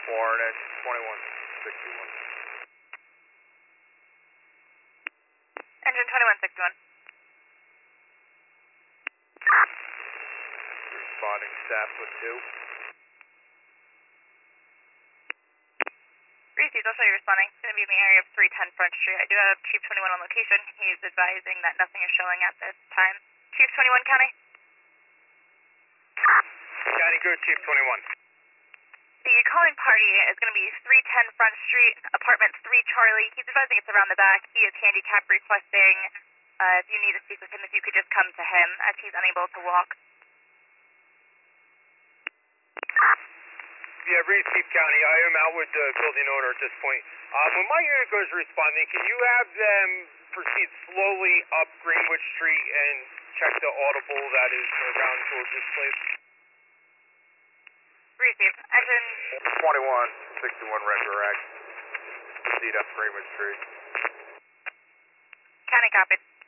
Warren, engine 2161. Engine 2161. Responding staff with 2. Reese's also responding. It's going to be in the area of 310 Front Street. I do have Chief 21 on location. He's advising that nothing is showing at this time. Chief 21, County? County, good, Chief 21. The calling party is going to be 310 Front Street, apartment 3 Charlie. He's advising it's around the back. He is handicap requesting. If you need to speak with him, if you could just come to him as he's unable to walk. Yeah, Reed, Chief County. I am out with the building owner at this point. When my unit goes responding, can you have them proceed slowly up Greenwood Street and check the audible that is around George's Place? Receive. Engine 2161 Red Direct. Proceed up Greenwood Street. County copied.